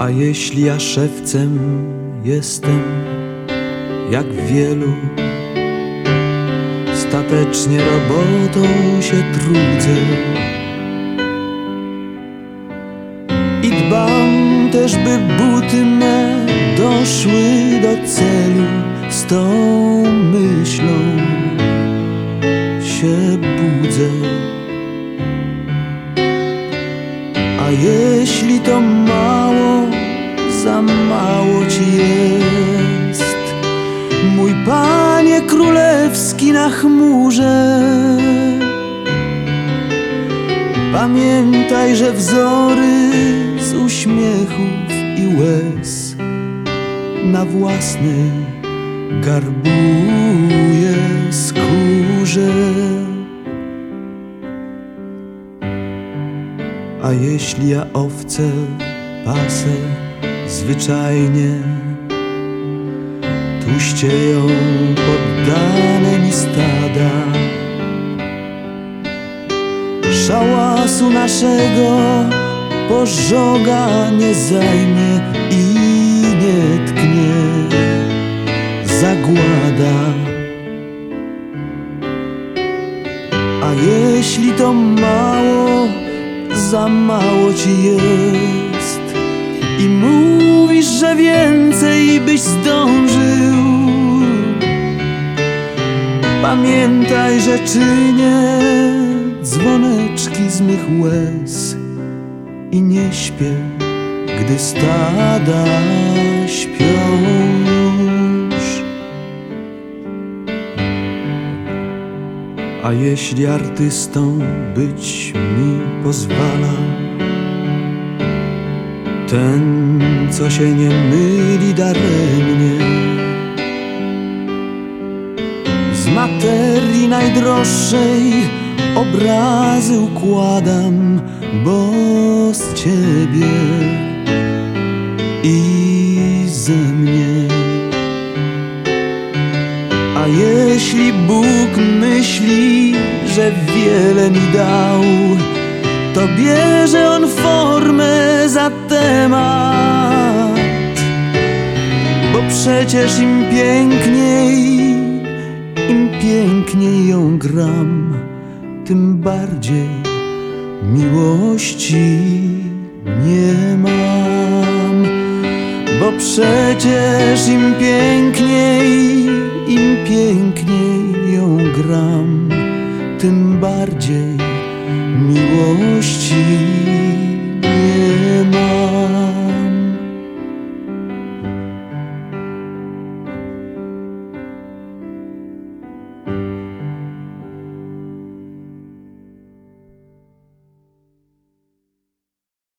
A jeśli ja szewcem jestem, jak wielu, statecznie robotą się trudzę i dbam też, by buty me doszły do celu. Z tą myślą się budzę. A jeśli to mało, za mało ci jest, mój Panie królewski na chmurze, pamiętaj, że wzory z uśmiechów i łez na własnej garbuje skórze. A jeśli ja owce pasę zwyczajnie, tłuścieją poddane mi stada, szałasu naszego pożoga nie zajmie i nie tknie zagłada. A jeśli to mało, za mało ci jest i mówisz, że więcej byś zdążył, pamiętaj, że czynię dzwoneczki z mych łez i nie śpię, gdy stada śpią już. A jeśli artystą być mi pozwala ten, co się nie myli daremnie, z materii najdroższej obrazy układam, bo z ciebie i ze mnie. A jeśli Bóg myśli, że wiele mi dał, to bierze on formę za temat, bo przecież im piękniej ją gram, tym bardziej miłości nie mam. Bo przecież im piękniej ją gram, tym bardziej miłości nie mam.